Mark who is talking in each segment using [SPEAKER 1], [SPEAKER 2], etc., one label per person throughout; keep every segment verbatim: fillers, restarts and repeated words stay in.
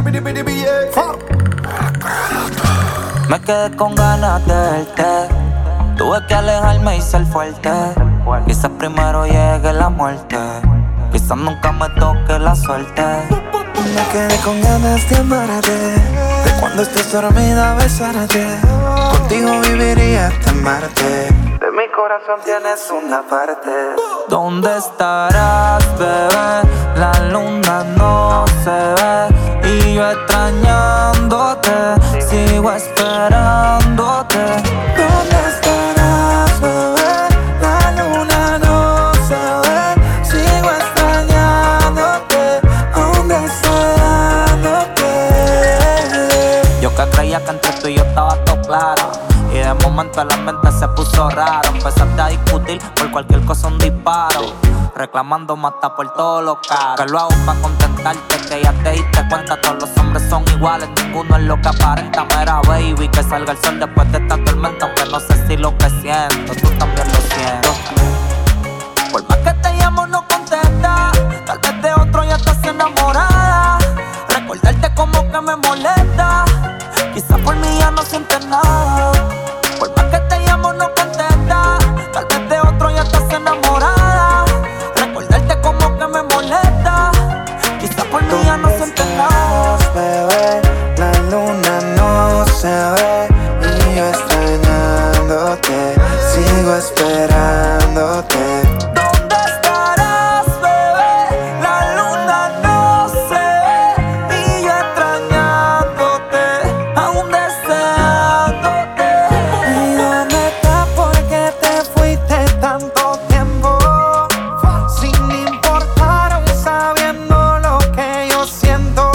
[SPEAKER 1] Me quedé con ganas de verte. Tuve que alejarme y ser fuerte. Quizás primero llegue la muerte. Quizás nunca me toque la suerte.
[SPEAKER 2] Me quedé con ganas de amarte. De cuando estés dormida besarte. Contigo viviría hasta Marte. De mi corazón tienes una parte.
[SPEAKER 1] ¿Dónde estarás, bebé? La luna no se ve. Y yo extrañándote, sigo esperándote.
[SPEAKER 2] ¿Dónde estarás, bebé? La luna no se ve. Sigo extrañándote, aún deseándote.
[SPEAKER 1] Yo que creía que entre tú y yo estaba todo claro, y de momento la mente se puso raro. Empezaste a discutir por cualquier cosa, un disparo, reclamando hasta por todo lo caro. Que lo hago pa' contentarte, que ya te diste cuenta. Todos los hombres son iguales, ninguno es lo que aparenta. Mera baby, que salga el sol después de esta tormenta. Aunque no sé si lo que siento, tú también lo sientes. Por más que te llamo no contesta. Tal vez de otro ya estás enamorada. Recordarte como que me molesta. Quizás por mí ya no sientes nada. Por más que te llamo no contesta. Tal vez de otro ya estás enamorada. Recordarte como que me molesta. Quizás por mí ya no sientes nada.
[SPEAKER 2] Bebé, la luna no se ve. Y yo extrañándote, sigo esperándote.
[SPEAKER 1] ¿Dónde estarás, bebé? La luna no se ve. Y yo extrañándote, aún deseándote.
[SPEAKER 2] ¿Y dónde estás? ¿Por qué te fuiste tanto tiempo? Sin importar y sabiendo lo que yo siento.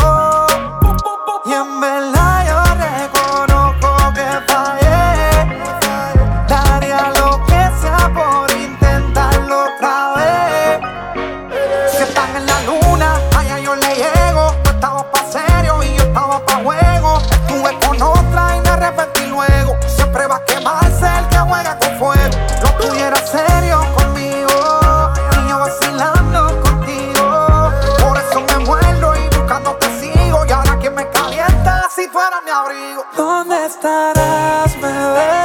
[SPEAKER 2] Y en verdad yo reconozco que fallé. Daría lo que sea por intentarlo otra vez. Si están en la luna, allá yo le llego. Tú estabas pa' serio y yo estaba pa' juego. Estuve con otra y me arrepentí luego. Siempre va a quemarse el que juega con fuego. Lo tuyo era serio conmigo y yo vacilando contigo. Por eso me muero y buscando te sigo. Y ahora que me calienta si tú eras mi abrigo. ¿Dónde estarás, bebé?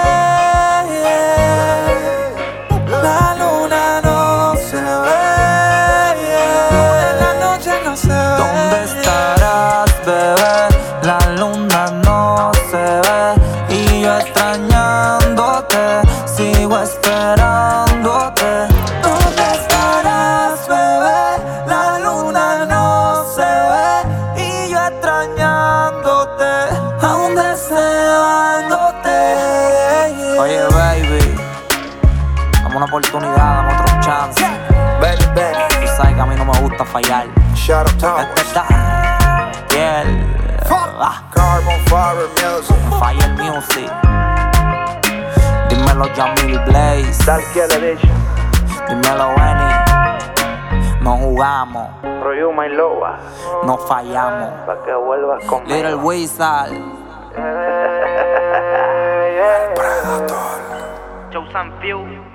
[SPEAKER 2] La luna no se ve. La noche no se ve.
[SPEAKER 1] ¿Dónde estarás, bebé? La luna no se ve. Y yo extrañándote, sigo esperándote.
[SPEAKER 2] ¿Dónde estarás, bebé? La luna no se ve.
[SPEAKER 1] Y yo extrañándote,
[SPEAKER 2] Aún deseándote.
[SPEAKER 1] oye, baby, dame una oportunidad, dame otro chance.
[SPEAKER 2] Baby, baby.
[SPEAKER 1] Tú sabes que a mí no me gusta fallar.
[SPEAKER 2] Shadow Towers.
[SPEAKER 1] Este está piel. Ah,
[SPEAKER 2] Carbon Fiber Music.
[SPEAKER 1] Fire Music. Dímelo Jamil Blaze.
[SPEAKER 2] Darkiel Edition.
[SPEAKER 1] Dímelo Benny. No jugamos,
[SPEAKER 2] Royu My Loba.
[SPEAKER 1] no fallamos.
[SPEAKER 2] Pa' que vuelvas conmigo.
[SPEAKER 1] Little Wizard.
[SPEAKER 2] Predator.
[SPEAKER 3] Chosen Few.